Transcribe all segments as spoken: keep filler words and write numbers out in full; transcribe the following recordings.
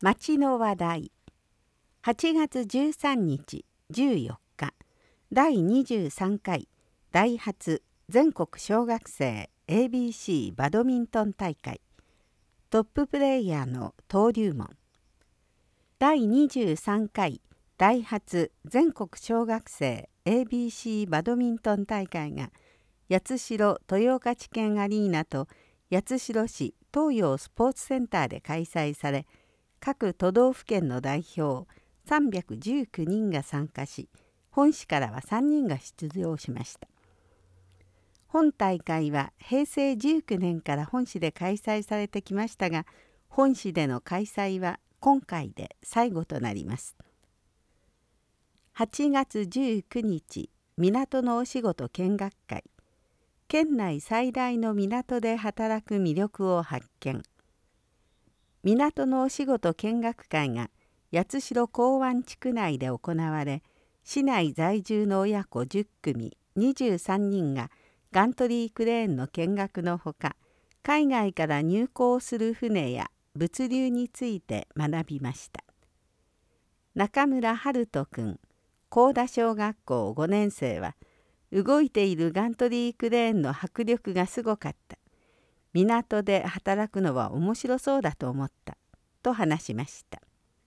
町の話題。はちがつじゅうさんにちじゅうよっかだいにじゅうさんかいダイハツ全国小学生 エービーシー バドミントン大会トッププレイヤーの登竜門。だいにじゅうさんかいダイハツ全国小学生 エービーシー バドミントン大会が八代豊岡地検アリーナと八代市東洋スポーツセンターで開催され、各都道府県の代表さんびゃくじゅうきゅうにんが参加し、本市からはさんにんが出場しました。本大会はへいせいじゅうきゅうねんから本市で開催されてきましたが、本市での開催は今回で最後となります。はちがつじゅうくにち、港のお仕事見学会。県内最大の港で働く魅力を発見。港のお仕事見学会が八代港湾地区内で行われ、市内在住の親子じゅっくみにじゅうさんにんがガントリークレーンの見学のほか、海外から入港する船や物流について学びました。中村春人君、高田小学校ごねんせいは、動いているガントリークレーンの迫力がすごかった。港で働くのは面白そうだと思ったと話しました。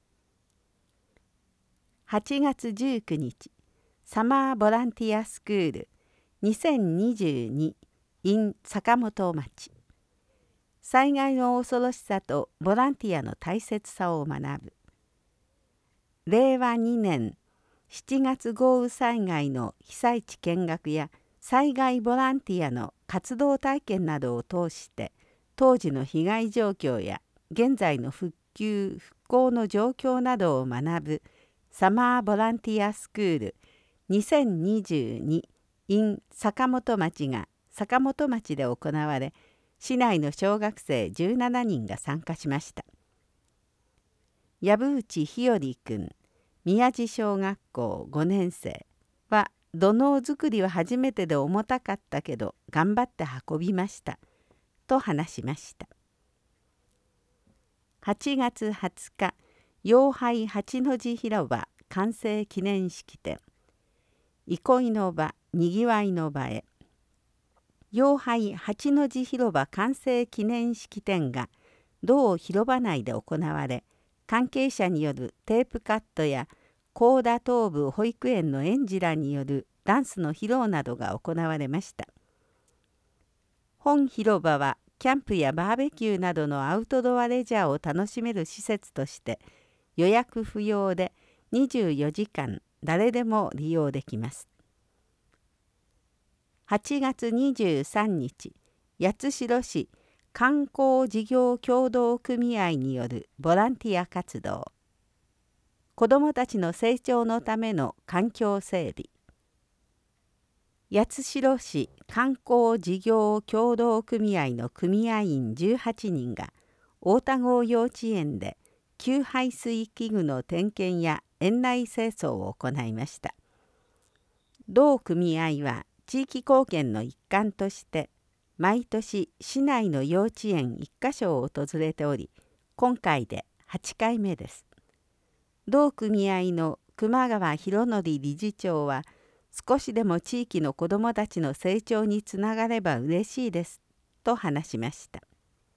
はちがつじゅうくにち、サマーボランティアスクールにせんにじゅうに in 坂本町。災害の恐ろしさとボランティアの大切さを学ぶ。れいわにねんしちがつ豪雨災害の被災地見学や災害ボランティアの活動体験などを通して、当時の被害状況や現在の復旧・復興の状況などを学ぶサマーボランティアスクールにせんにじゅうに in 坂本町が坂本町で行われ、市内の小学生じゅうななにんが参加しました。藪内日和君、宮地小学校ごねんせいは、土のう作りは初めてで重たかったけど頑張って運びましたと話しました。はちがつはつか、妖拝八の字広場完成記念式典。憩いの場、にぎわいの場へ。妖拝八の字広場完成記念式典が同広場内で行われ、関係者によるテープカットや高田東部保育園の園児らによるダンスの披露などが行われました。本広場はキャンプやバーベキューなどのアウトドアレジャーを楽しめる施設として予約不要でにじゅうよじかん誰でも利用できます。はちがつにじゅうさんにち、八代市観光事業協同組合によるボランティア活動。子どもたちの成長のための環境整備。八代市観光事業協同組合の組合員じゅうはちにんが太田郷幼稚園で給排水器具の点検や園内清掃を行いました。同組合は地域貢献の一環として毎年市内の幼稚園いっかしょを訪れており、今回ではちかいめです。同組合の熊川博則理事長は、少しでも地域の子どもたちの成長につながれば嬉しいですと話しました。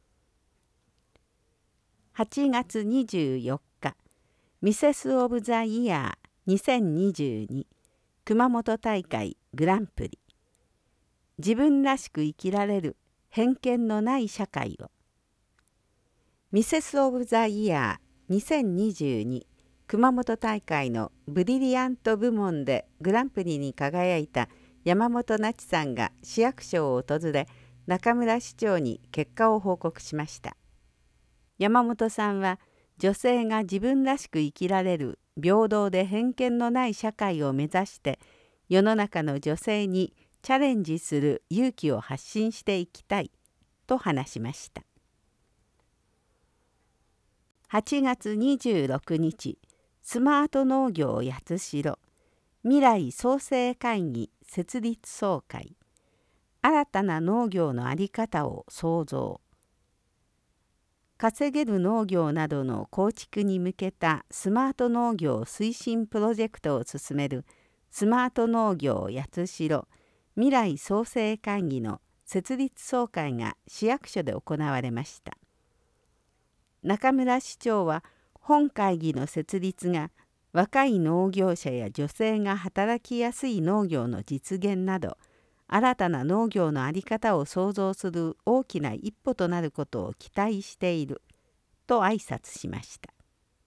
はちがつにじゅうよっか、ミセス・オブ・ザ・イヤーにせんにじゅうに熊本大会グランプリ。自分らしく生きられる偏見のない社会を。ミセス・オブ・ザ・イヤーにせんにじゅうに熊本大会のブリリアント部門でグランプリに輝いた山本那智さんが市役所を訪れ、中村市長に結果を報告しました。山本さんは、女性が自分らしく生きられる平等で偏見のない社会を目指して世の中の女性にチャレンジする勇気を発信していきたいと話しました。はちがつにじゅうろくにち、スマート農業八代未来創生会議設立総会。新たな農業の在り方を創造。 稼げる農業などの構築に向けたスマート農業推進プロジェクトを進めるスマート農業八代未来創生会議の設立総会が市役所で行われました。中村市長は本会議の設立が若い農業者や女性が働きやすい農業の実現など新たな農業の在り方を創造する大きな一歩となることを期待していると挨拶しました。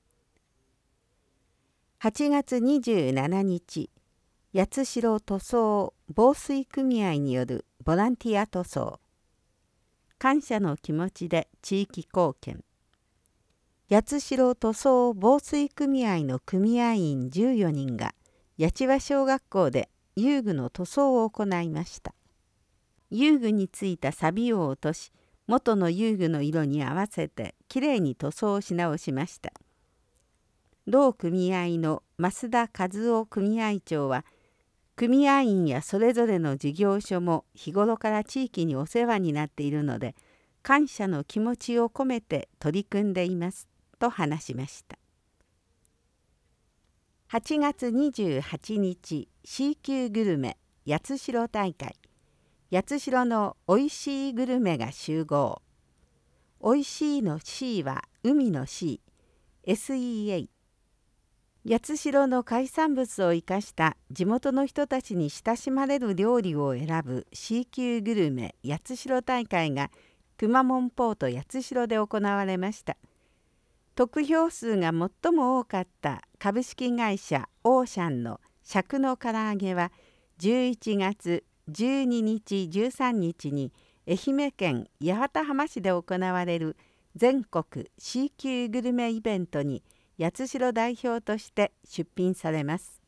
はちがつにじゅうしちにち、八代塗装防水組合によるボランティア塗装。感謝の気持ちで地域貢献。八代塗装防水組合の組合員じゅうよにんが八千葉小学校で遊具の塗装を行いました。遊具についた錆を落とし、元の遊具の色に合わせてきれいに塗装し直しました。同組合の増田和夫組合長は、組合員やそれぞれの事業所も日頃から地域にお世話になっているので、感謝の気持ちを込めて取り組んでいますと話しました。はちがつにじゅうはちにち、C 級グルメ八代大会。八代のおいしいグルメが集合。おいしいの C は海の C、エスイーエー。八代の海産物を生かした地元の人たちに親しまれる料理を選ぶ C 級グルメ八代大会がくまモンポート八代で行われました。得票数が最も多かった株式会社オーシャンの尺の唐揚げはじゅういちがつじゅうににちじゅうさんにちに愛媛県八幡浜市で行われる全国 C 級グルメイベントに八代代表として出品されます。